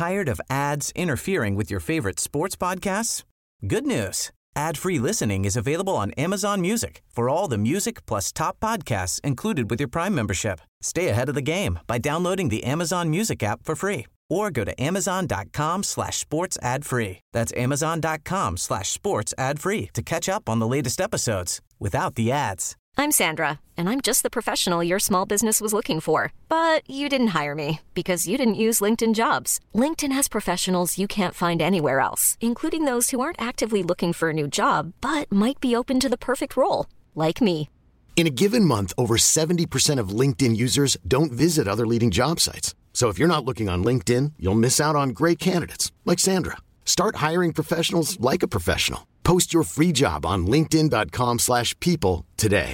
Tired of ads interfering with your favorite sports podcasts? Good news. Ad-free listening is available on Amazon Music for all the music plus top podcasts included with your Prime membership. Stay ahead of the game by downloading the Amazon Music app for free or go to amazon.com/sports ad free. That's amazon.com/sports ad free to catch up on the latest episodes without the ads. I'm Sandra, and I'm just the professional your small business was looking for. But you didn't hire me because you didn't use LinkedIn Jobs. LinkedIn has professionals you can't find anywhere else, including those who aren't actively looking for a new job, but might be open to the perfect role, like me. In a given month, over 70% of LinkedIn users don't visit other leading job sites. So if you're not looking on LinkedIn, you'll miss out on great candidates like Sandra. Start hiring professionals like a professional. Post your free job on linkedin.com/people today.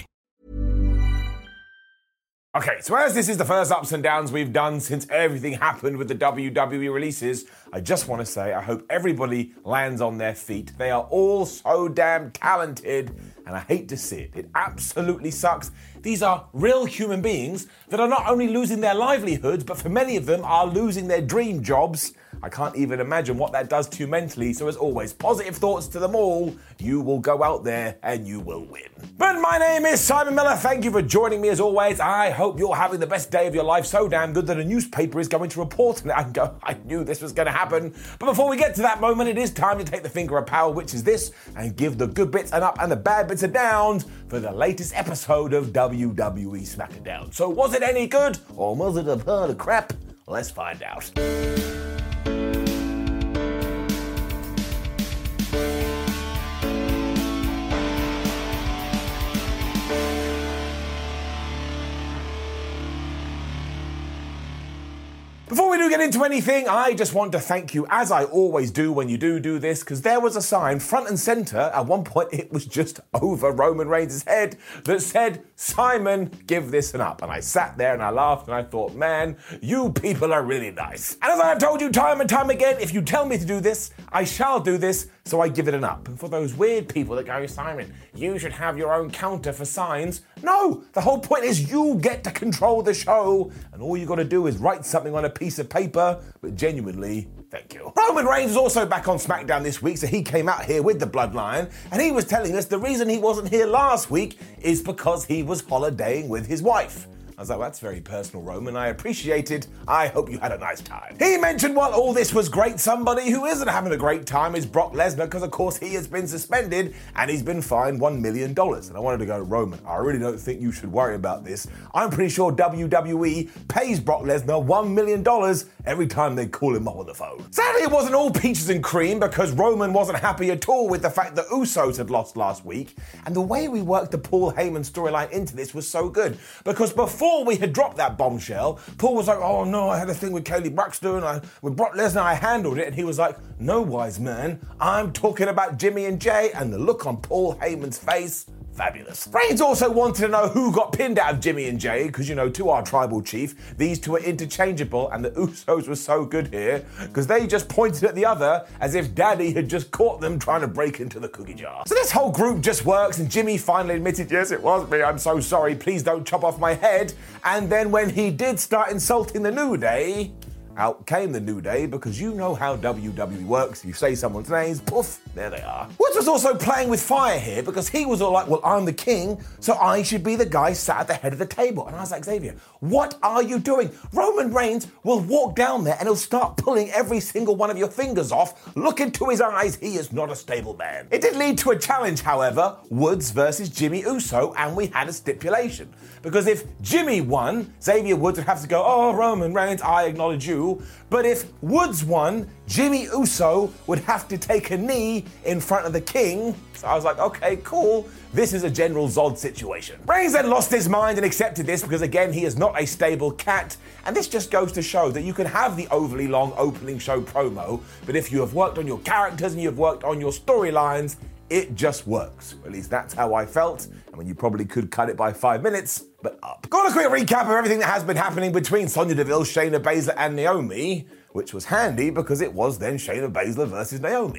Okay, so as this is the first ups and downs we've done since everything happened with the WWE releases, I just want to say I hope everybody lands on their feet. They are all so damn talented, and I hate to see it. It absolutely sucks. These are real human beings that are not only losing their livelihoods, but for many of them are losing their dream jobs. I can't even imagine what that does to you mentally, so as always, positive thoughts to them all. You will go out there and you will win. But my name is Simon Miller. Thank you for joining me as always. I hope you're having the best day of your life, so damn good that a newspaper is going to report on it. I can go, I knew this was going to happen. But before we get to that moment, it is time to take the finger of power, which is this, and give the good bits an up and the bad bits a down for the latest episode of WWE SmackDown. So was it any good, or was it a pile of crap? Let's find out. Before we do get into anything, I just want to thank you, as I always do when you do this, because there was a sign front and centre, at one point it was just over Roman Reigns' head, that said, Simon, give this an up. And I sat there and I laughed and I thought, man, you people are really nice. And as I have told you time and time again, if you tell me to do this, I shall do this, so I give it an up. And for those weird people that go, Simon, you should have your own counter for signs. No, the whole point is you get to control the show, and all you got to do is write something on a piece of paper, but genuinely, thank you. Roman Reigns is also back on SmackDown this week, so he came out here with the Bloodline, and he was telling us the reason he wasn't here last week is because he was holidaying with his wife. I was like, well, that's very personal, Roman. I appreciate it. I hope you had a nice time. He mentioned while all this was great, somebody who isn't having a great time is Brock Lesnar, because of course he has been suspended and he's been fined $1 million. And I wanted to go, Roman, I really don't think you should worry about this. I'm pretty sure WWE pays Brock Lesnar $1 million every time they call him up on the phone. Sadly, it wasn't all peaches and cream, because Roman wasn't happy at all with the fact that Usos had lost last week. And the way we worked the Paul Heyman storyline into this was so good, because before we had dropped that bombshell, Paul was like, oh no, I had a thing with Kaylee Braxton, with Brock Lesnar, I handled it, and he was like, no, wise man, I'm talking about Jimmy and Jay, and the look on Paul Heyman's face, fabulous. Reigns also wanted to know who got pinned out of Jimmy and Jay, because, you know, to our tribal chief, these two are interchangeable, and the Usos were so good here, because they just pointed at the other as if Daddy had just caught them trying to break into the cookie jar. So this whole group just works, and Jimmy finally admitted, yes, it was me, I'm so sorry, please don't chop off my head. And then when he did start insulting the New Day, out came the New Day, because you know how WWE works. You say someone's names, poof, there they are. Woods was also playing with fire here, because he was all like, well, I'm the king, so I should be the guy sat at the head of the table. And I was like, Xavier, what are you doing? Roman Reigns will walk down there and he'll start pulling every single one of your fingers off. Look into his eyes, he is not a stable man. It did lead to a challenge, however, Woods versus Jimmy Uso, and we had a stipulation. Because if Jimmy won, Xavier Woods would have to go, oh, Roman Reigns, I acknowledge you. But if Woods won, Jimmy Uso would have to take a knee in front of the king. So I was like, okay, cool. This is a General Zod situation. Reigns then lost his mind and accepted this, because again, he is not a stable cat. And this just goes to show that you can have the overly long opening show promo, but if you have worked on your characters and you have worked on your storylines, it just works. At least that's how I felt. I mean, you probably could cut it by 5 minutes, but up. Got a quick recap of everything that has been happening between Sonya Deville, Shayna Baszler, and Naomi, which was handy because it was then Shayna Baszler versus Naomi. But this was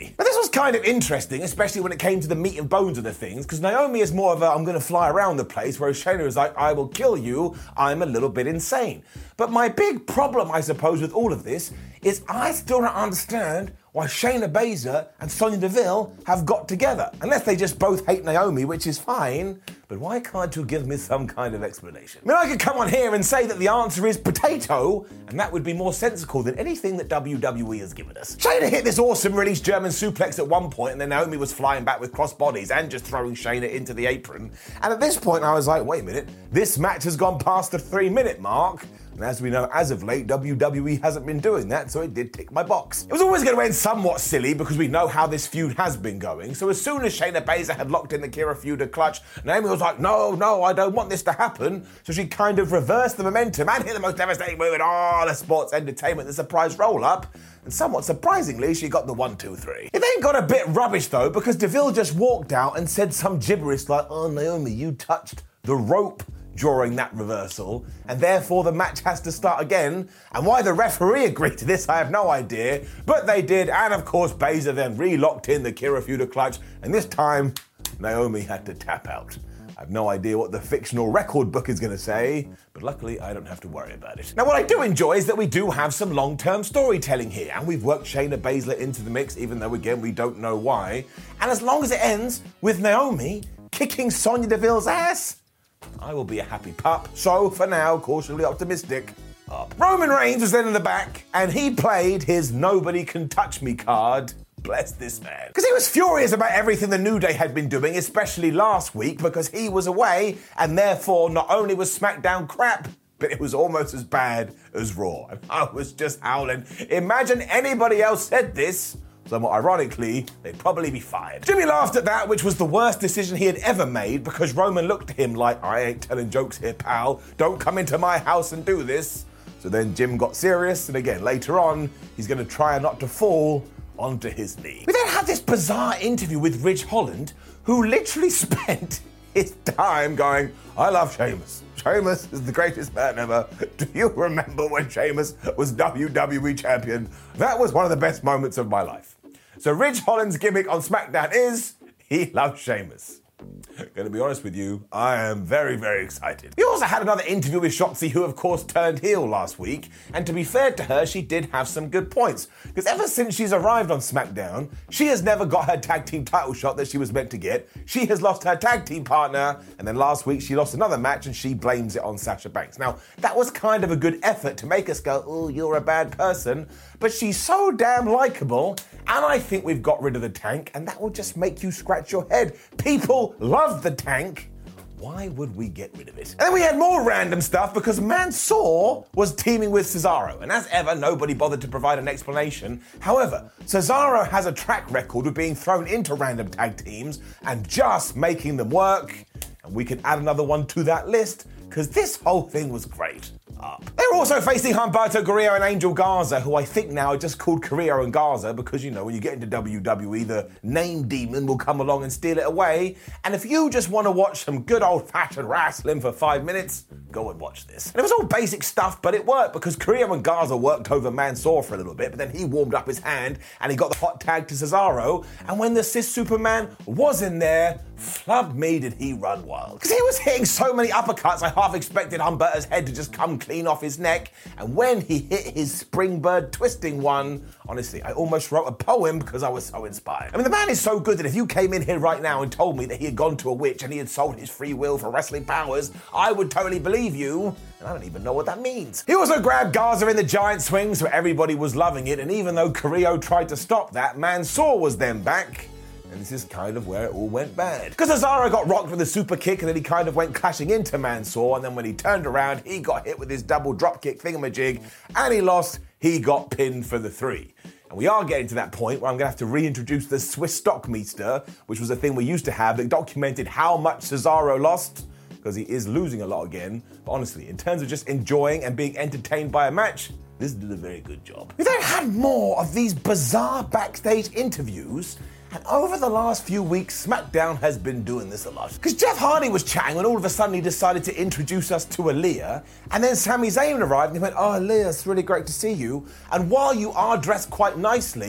was kind of interesting, especially when it came to the meat and bones of the things, because Naomi is more of a I'm going to fly around the place, whereas Shayna is like, I will kill you, I'm a little bit insane. But my big problem, I suppose, with all of this is I still don't understand why Shayna Baszler and Sonya Deville have got together. Unless they just both hate Naomi, which is fine, but why can't you give me some kind of explanation? I mean, I could come on here and say that the answer is potato, and that would be more sensible than anything that WWE has given us. Shayna hit this awesome release German suplex at one point, and then Naomi was flying back with cross bodies and just throwing Shayna into the apron. And at this point, I was like, wait a minute, this match has gone past the 3-minute mark. And as we know, as of late, WWE hasn't been doing that, so it did tick my box. It was always going to end somewhat silly because we know how this feud has been going. So as soon as Shayna Baszler had locked in the Kira Fuda clutch, Naomi was like, no, I don't want this to happen. So she kind of reversed the momentum and hit the most devastating move in all the sports entertainment, the surprise roll-up. And somewhat surprisingly, she got the 1, 2, 3. It then got a bit rubbish though, because Deville just walked out and said some gibberish like, oh, Naomi, you touched the rope during that reversal, and therefore the match has to start again. And why the referee agreed to this, I have no idea, but they did, and of course Baszler then re-locked in the Kira Fuda clutch, and this time Naomi had to tap out. I have no idea what the fictional record book is going to say, but luckily I don't have to worry about it. Now what I do enjoy is that we do have some long-term storytelling here, and we've worked Shayna Baszler into the mix, even though again we don't know why, and as long as it ends with Naomi kicking Sonya Deville's ass, I will be a happy pup. So, for now, cautiously optimistic, up. Roman Reigns was then in the back, and he played his nobody can touch me card. Bless this man. Because he was furious about everything the New Day had been doing, especially last week, because he was away, and therefore not only was SmackDown crap, but it was almost as bad as Raw. And I was just howling. Imagine anybody else said this. Somewhat ironically, they'd probably be fired. Jimmy laughed at that, which was the worst decision he had ever made, because Roman looked at him like, I ain't telling jokes here, pal. Don't come into my house and do this. So then Jim got serious, and again, later on, he's going to try not to fall onto his knee. We then had this bizarre interview with Ridge Holland, who literally spent his time going, I love Sheamus. Sheamus is the greatest man ever. Do you remember when Sheamus was WWE champion? That was one of the best moments of my life. So Ridge Holland's gimmick on SmackDown is he loves Sheamus. Gonna be honest with you, I am very, very excited. We also had another interview with Shotzi, who of course turned heel last week, and to be fair to her, she did have some good points, because ever since she's arrived on SmackDown, she has never got her tag team title shot that she was meant to get. She has lost her tag team partner, and then last week she lost another match and she blames it on Sasha Banks. Now, that was kind of a good effort to make us go, oh, you're a bad person, but she's so damn likable, and I think we've got rid of the tank, and that will just make you scratch your head. People love the tank. Why would we get rid of it? And then we had more random stuff because Mansoor was teaming with Cesaro, and as ever, nobody bothered to provide an explanation. However, Cesaro has a track record of being thrown into random tag teams and just making them work, and we can add another one to that list because this whole thing was great. They were also facing Humberto Carrillo and Angel Garza, who I think now are just called Carrillo and Garza because, you know, when you get into WWE, the name demon will come along and steal it away. And if you just want to watch some good old-fashioned wrestling for 5 minutes, go and watch this. And it was all basic stuff, but it worked because Carrillo and Garza worked over Mansoor for a little bit, but then he warmed up his hand and he got the hot tag to Cesaro. And when the Cis Superman was in there, flub me did he run wild. Because he was hitting so many uppercuts, I half expected Humberto's head to just come clean off his neck. And when he hit his springboard twisting one, honestly, I almost wrote a poem because I was so inspired. I mean, the man is so good that if you came in here right now and told me that he had gone to a witch and he had sold his free will for wrestling powers, I would totally believe you. And I don't even know what that means. He also grabbed Garza in the giant swing, so everybody was loving it. And even though Carrillo tried to stop that, Mansoor was then back. And this is kind of where it all went bad. Because Cesaro got rocked with a super kick and then he kind of went crashing into Mansoor, and then when he turned around, he got hit with his double drop kick thingamajig and he lost. He got pinned for the 3. And we are getting to that point where I'm going to have to reintroduce the Swiss Stockmeester, which was a thing we used to have that documented how much Cesaro lost, because he is losing a lot again. But honestly, in terms of just enjoying and being entertained by a match, this did a very good job. We then had more of these bizarre backstage interviews. And over the last few weeks, SmackDown has been doing this a lot. Because Jeff Hardy was chatting when all of a sudden he decided to introduce us to Aaliyah. And then Sami Zayn arrived and he went, oh, Aaliyah, it's really great to see you. And while you are dressed quite nicely,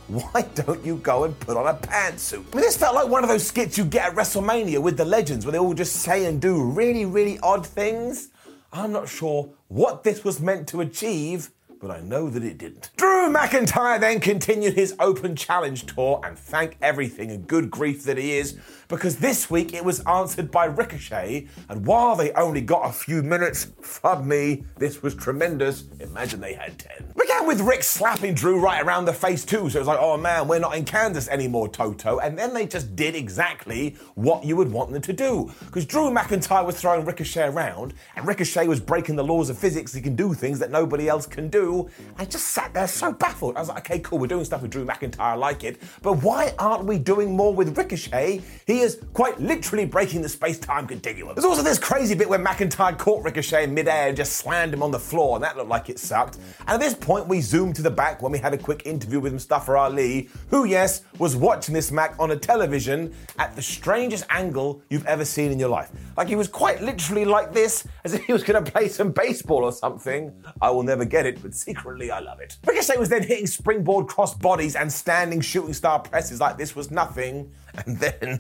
why don't you go and put on a pantsuit? I mean, this felt like one of those skits you get at WrestleMania with the legends where they all just say and do really, really odd things. I'm not sure what this was meant to achieve, but I know that it didn't. Drew McIntyre then continued his Open Challenge tour, and thank everything and good grief that he is, because this week it was answered by Ricochet, and while they only got a few minutes, fuck me, this was tremendous. Imagine they had 10. Began with Rick slapping Drew right around the face too, so it was like, oh man, we're not in Kansas anymore, Toto, and then they just did exactly what you would want them to do, because Drew McIntyre was throwing Ricochet around, and Ricochet was breaking the laws of physics. He can do things that nobody else can do. I just sat there so baffled. I was like, okay, cool, we're doing stuff with Drew McIntyre, I like it, but why aren't we doing more with Ricochet? He is quite literally breaking the space-time continuum. There's also this crazy bit where McIntyre caught Ricochet in midair and just slammed him on the floor, and that looked like it sucked. And at this point, we zoomed to the back when we had a quick interview with Mustafa Ali, who, yes, was watching this match on a television at the strangest angle you've ever seen in your life. Like, he was quite literally like this, as if he was going to play some baseball or something. I will never get it, but secretly I love it. Ricochet was then hitting springboard cross bodies and standing shooting star presses like this was nothing. And then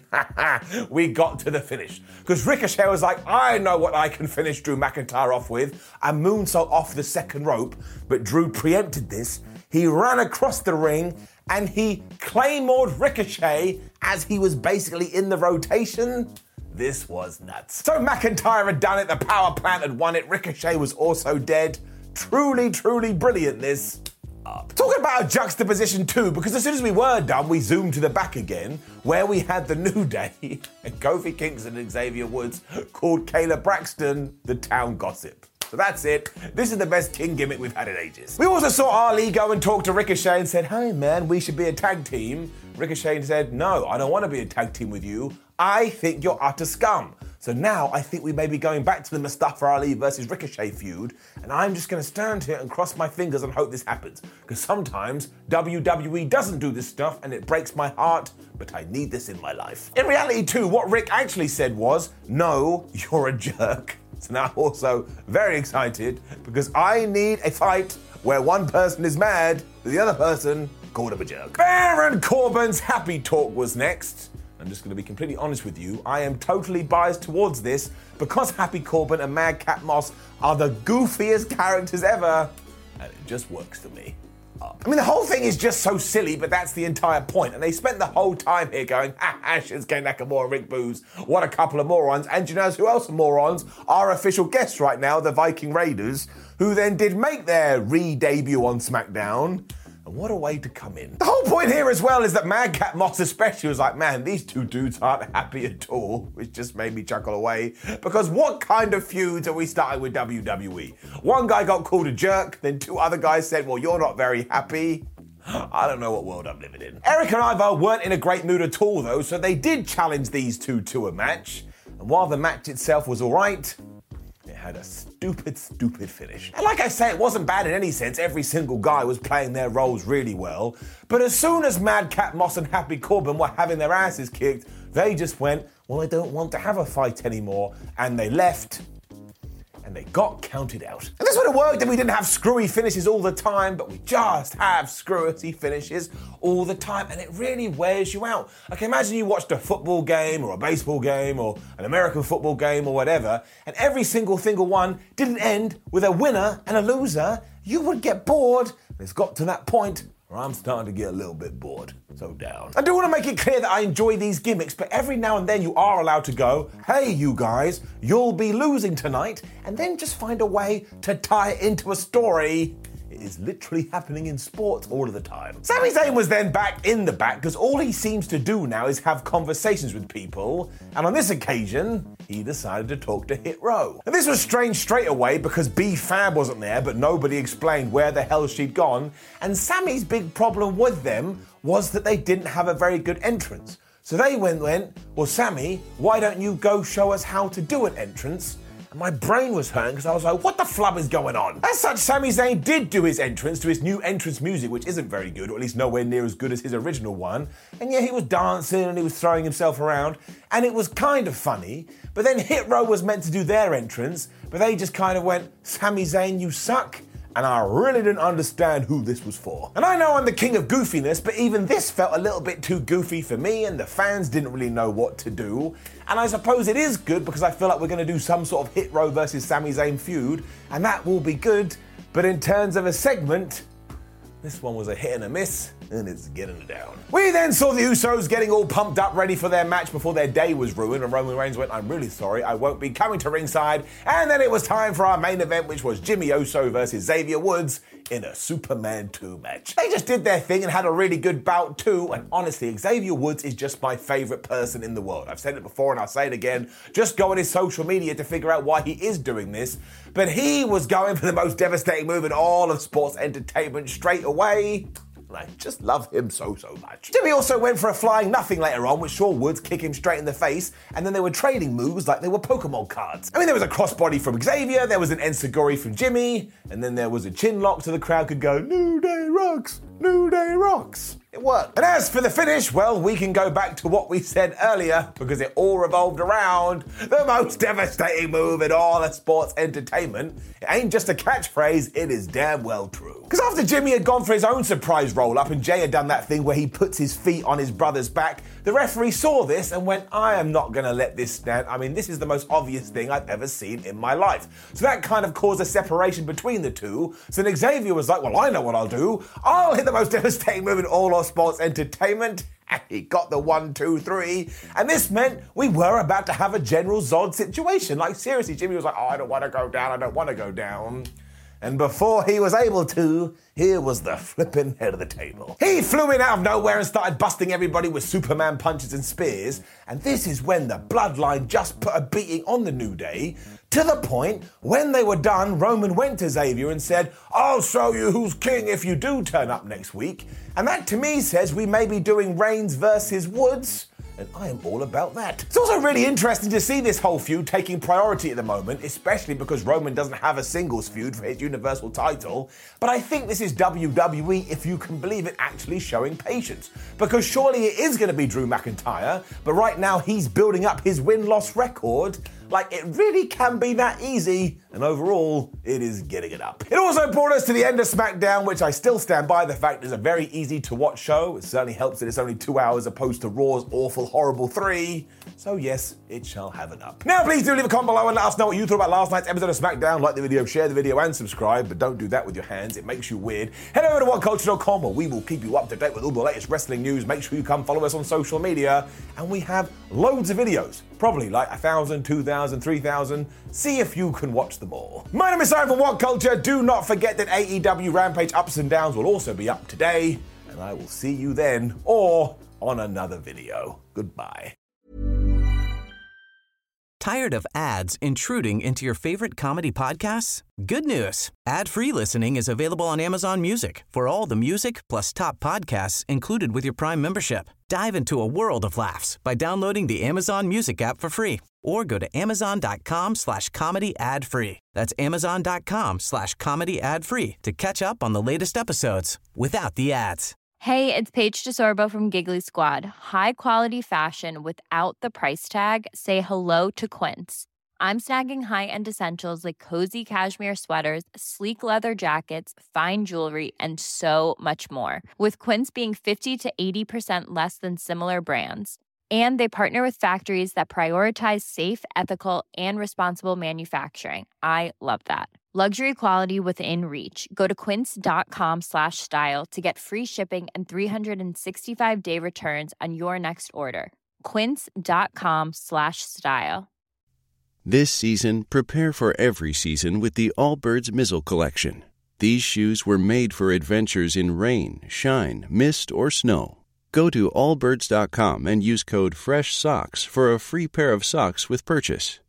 we got to the finish. Because Ricochet was like, I know what I can finish Drew McIntyre off with. A moonsault off the second rope. But Drew preempted this. He ran across the ring and he claymored Ricochet as he was basically in the rotation. This was nuts. So McIntyre had done it. The power plant had won it. Ricochet was also dead. Truly, truly brilliant, this. Talking about a juxtaposition too, because as soon as we were done, we zoomed to the back again, where we had the New Day and Kofi Kingston and Xavier Woods called Kayla Braxton the town gossip. So that's it. This is the best King gimmick we've had in ages. We also saw Ali go and talk to Ricochet and said, hey man, we should be a tag team. Ricochet said, no, I don't want to be a tag team with you. I think you're utter scum. So now I think we may be going back to the Mustafa Ali versus Ricochet feud, and I'm just going to stand here and cross my fingers and hope this happens. Because sometimes WWE doesn't do this stuff and it breaks my heart, but I need this in my life. In reality too, what Rick actually said was, no, you're a jerk. So now I'm also very excited because I need a fight where one person is mad, the other person called him a jerk. Baron Corbin's happy talk was next. I'm just going to be completely honest with you. I am totally biased towards this because Happy Corbin and Madcap Moss are the goofiest characters ever, and it just works for me. I mean, the whole thing is just so silly, but that's the entire point. And they spent the whole time here going, Shinsuke Nakamura, Rick Boogs, what a couple of morons. And you know who else are morons? Our official guests right now, the Viking Raiders, who then did make their re-debut on SmackDown. And what a way to come in. The whole point here as well is that Madcap Moss especially was like, man, these two dudes aren't happy at all, which just made me chuckle away. Because what kind of feuds are we starting with WWE? One guy got called a jerk, then two other guys said, well, you're not very happy. I don't know what world I'm living in. Eric and Ivar weren't in a great mood at all though, so they did challenge these two to a match. And while the match itself was all right, had a stupid finish. And like I say, it wasn't bad in any sense. Every single guy was playing their roles really well. But as soon as Madcap Moss and Happy Corbin were having their asses kicked, they just went, well, I don't want to have a fight anymore. And they left. And they got counted out. And this would have worked if we didn't have screwy finishes all the time, but we just have screwy finishes all the time, and it really wears you out. Like, imagine you watched a football game or a baseball game or an American football game or whatever, and every single one didn't end with a winner and a loser. You would get bored. And it's got to that point where I'm starting to get a little bit bored. So down. I do want to make it clear that I enjoy these gimmicks, but every now and then you are allowed to go, hey, you guys, you'll be losing tonight, and then just find a way to tie it into a story. It is literally happening in sports all of the time. Sami Zayn was then back in the back because all he seems to do now is have conversations with people, and on this occasion, he decided to talk to Hit Row. And this was strange straight away because B-Fab wasn't there, but nobody explained where the hell she'd gone, and Sami's big problem with them was that they didn't have a very good entrance. So they went, well, Sami, why don't you go show us how to do an entrance? And my brain was hurting because I was like, what the flub is going on? As such, Sami Zayn did do his entrance to his new entrance music, which isn't very good, or at least nowhere near as good as his original one. And yeah, he was dancing and he was throwing himself around, and it was kind of funny. But then Hit Row was meant to do their entrance, but they just kind of went, Sami Zayn, you suck. and I really didn't understand who this was for. And I know I'm the king of goofiness, but even this felt a little bit too goofy for me, and the fans didn't really know what to do. And I suppose it is good because I feel like we're going to do some sort of Hit Row versus Sami Zayn feud, and that will be good. But in terms of a segment, this one was a hit and a miss, and it's getting it down. We then saw the Usos getting all pumped up, ready for their match before their day was ruined, and Roman Reigns went, "I'm really sorry, I won't be coming to ringside." And then it was time for our main event, which was Jimmy Uso versus Xavier Woods in a Superman 2 match. They just did their thing and had a really good bout too, and honestly, Xavier Woods is just my favourite person in the world. I've said it before and I'll say it again. Just go on his social media to figure out why he is doing this. But he was going for the most devastating move in all of sports entertainment straight away. I just love him so much. Jimmy also went for a flying nothing later on, which saw Woods kick him straight in the face, and then they were trading moves like they were Pokemon cards. I mean, there was a crossbody from Xavier, there was an enziguri from Jimmy, and then there was a chin lock so the crowd could go, "New Day rocks, New Day rocks." It worked. And as for the finish, well, we can go back to what we said earlier, because it all revolved around the most devastating move in all of sports entertainment. It ain't just a catchphrase, it is damn well true. Because after Jimmy had gone for his own surprise roll-up and Jay had done that thing where he puts his feet on his brother's back, the referee saw this and went, "I am not going to let this stand. I mean, this is the most obvious thing I've ever seen in my life." So that kind of caused a separation between the two. So then Xavier was like, "Well, I know what I'll do. I'll hit the most devastating move in all of sports entertainment." And he got the 1, 2, 3. And this meant we were about to have a General Zod situation. Like, seriously, Jimmy was like, "Oh, I don't want to go down. I don't want to go down." And before he was able to, here was the flipping head of the table. He flew in out of nowhere and started busting everybody with Superman punches and spears. And this is when the bloodline just put a beating on the New Day, to the point when they were done, Roman went to Xavier and said, "I'll show you who's king if you do turn up next week." And that to me says we may be doing Reigns versus Woods. And I am all about that. It's also really interesting to see this whole feud taking priority at the moment, especially because Roman doesn't have a singles feud for his Universal title. But I think this is WWE, if you can believe it, actually showing patience. Because surely it is going to be Drew McIntyre, but right now he's building up his win-loss record. Like, it really can be that easy, and overall, it is getting it up. It also brought us to the end of SmackDown, which I still stand by the fact is a very easy-to-watch show. It certainly helps that it's only 2 hours opposed to Raw's awful, horrible 3. So yes, it shall have an up. Now, please do leave a comment below and let us know what you thought about last night's episode of SmackDown. Like the video, share the video, and subscribe, but don't do that with your hands. It makes you weird. Head over to WhatCulture.com, where we will keep you up to date with all the latest wrestling news. Make sure you come follow us on social media, and we have loads of videos. Probably like 1,000, 2,000, 3,000. See if you can watch them all. My name is Simon from What Culture. Do not forget that AEW Rampage Ups and Downs will also be up today. And I will see you then, or on another video. Goodbye. Tired of ads intruding into your favorite comedy podcasts? Good news. Ad-free listening is available on Amazon Music for all the music plus top podcasts included with your Prime membership. Dive into a world of laughs by downloading the Amazon Music app for free or go to amazon.com/comedy ad-free. That's amazon.com/comedy ad-free to catch up on the latest episodes without the ads. Hey, it's Paige DeSorbo from Giggly Squad. High quality fashion without the price tag. Say hello to Quince. I'm snagging high-end essentials like cozy cashmere sweaters, sleek leather jackets, fine jewelry, and so much more. With Quince being 50 to 80% less than similar brands. And they partner with factories that prioritize safe, ethical, and responsible manufacturing. I love that. Luxury quality within reach. Go to quince.com/style to get free shipping and 365-day returns on your next order. Quince.com/style. This season, prepare for every season with the Allbirds Mizzle Collection. These shoes were made for adventures in rain, shine, mist, or snow. Go to allbirds.com and use code FRESHSOCKS for a free pair of socks with purchase.